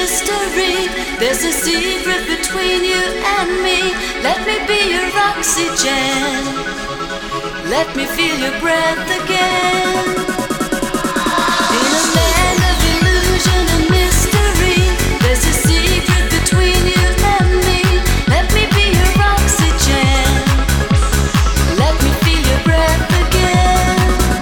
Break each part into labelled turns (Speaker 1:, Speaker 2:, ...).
Speaker 1: mystery. There's a secret between you and me. Let me be your oxygen. Let me feel your breath again. In a land of illusion and mystery, there's a secret between you and me. Let me be your oxygen. Let me feel your breath again.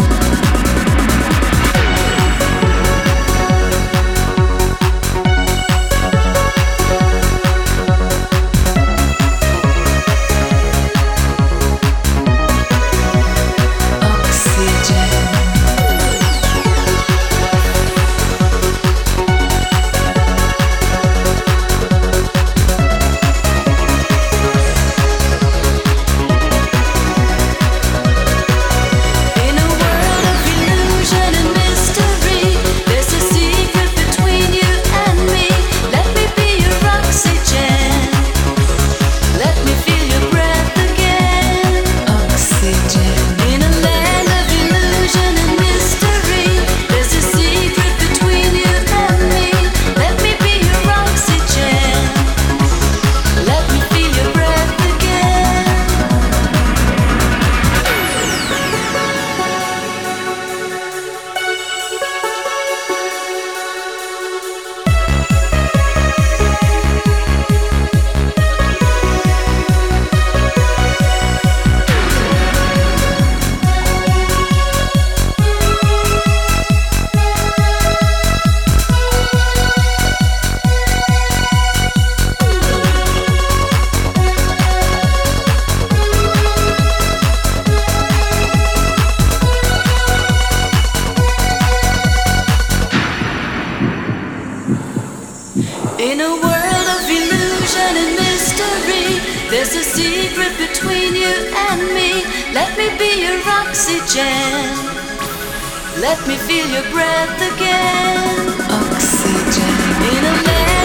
Speaker 1: In a world of illusion and mystery, there's a secret between you and me. Let me be your oxygen. Let me feel your breath again. Oxygen. In a land